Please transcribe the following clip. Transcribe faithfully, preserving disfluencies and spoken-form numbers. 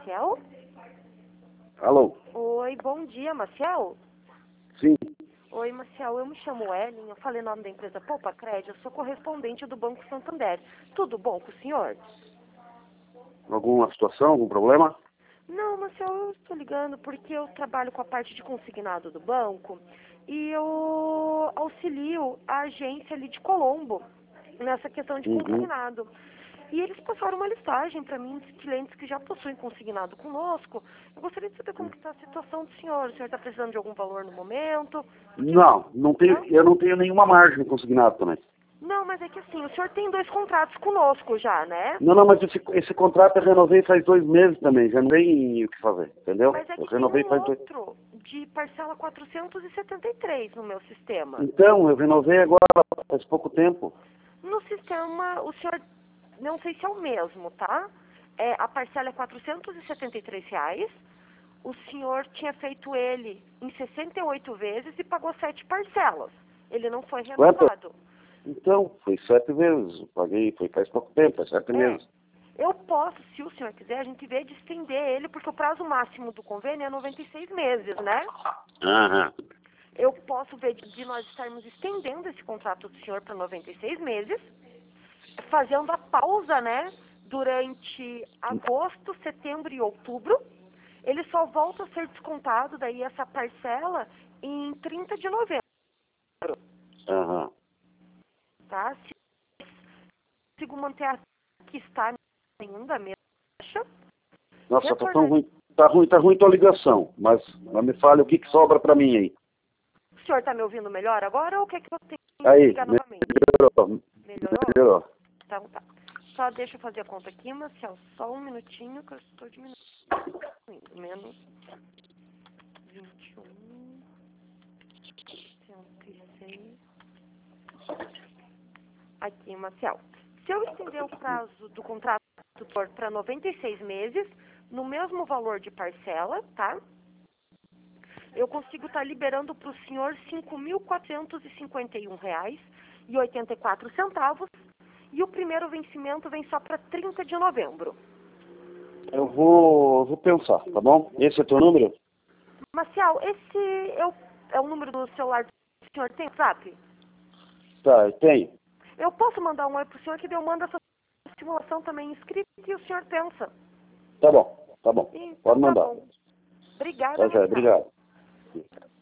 Maciel? Alô? Oi, bom dia, Maciel? Sim. Oi, Maciel, eu me chamo Ellen, eu falei o nome da empresa Poupa Crédito, eu sou correspondente do Banco Santander. Tudo bom com o senhor? Alguma situação, algum problema? Não, Maciel, eu estou ligando porque eu trabalho com a parte de consignado do banco e eu auxilio a agência ali de Colombo nessa questão de Uhum. consignado. E eles passaram uma listagem para mim de clientes que já possuem consignado conosco. Eu gostaria de saber como que está a situação do senhor. O senhor está precisando de algum valor no momento? Porque Não, não tenho, não? eu não tenho nenhuma margem consignado também. Não, mas é que assim, o senhor tem dois contratos conosco já, né? Não, não, mas esse, esse contrato eu renovei faz dois meses também, já não tem o que fazer, entendeu? Mas é Eu que tem renovei um faz dois... outro de parcela quatrocentos e setenta e três no meu sistema. Então, eu renovei agora, faz pouco tempo. No sistema, o senhor, não sei se é o mesmo, tá? É, a parcela é quatrocentos e setenta e três reais. O senhor tinha feito ele em sessenta e oito vezes e pagou sete parcelas. Ele não foi Quanto? renovado. Então, foi sete vezes, eu paguei, foi faz pouco tempo, faz sete É, meses. eu posso, se o senhor quiser, a gente vê de estender ele, porque o prazo máximo do convênio é noventa e seis meses, né? Aham. Eu posso ver de, de nós estarmos estendendo esse contrato do senhor para noventa e seis meses, fazendo a pausa, né, durante agosto, setembro e outubro. Ele só volta a ser descontado daí essa parcela em trinta de novembro, Aham. tá? Se eu consigo manter a que está ainda mesmo, Nossa, tá tão retornar. ruim, tá ruim, tá ruim tua ligação, mas, mas me fale o que, que sobra pra mim aí. O senhor está me ouvindo melhor agora ou quer que eu tenha que Aí, ligar novamente? melhorou, Melhorou? melhorou. Então tá. Só deixa eu fazer a conta aqui, Marcelo. Só um minutinho que eu estou diminuindo. Menos vinte e um, cento e seis. Aqui, Marcelo. Se eu estender o prazo do contrato para noventa e seis meses, no mesmo valor de parcela, tá? Eu consigo estar liberando para o senhor cinco mil quatrocentos e cinquenta e um reais e oitenta e quatro centavos. E o primeiro vencimento vem só para trinta de novembro. Eu vou, eu vou pensar, tá bom? Esse é teu número? Marcial, esse é o, é o número do celular do senhor, tem WhatsApp? Tá, eu tenho. Eu posso mandar um oi pro senhor que eu mando essa simulação também escrita e o senhor pensa. Tá bom, tá bom. Então Pode tá mandar. bom. Obrigada, Tá, já, Marcial. obrigado.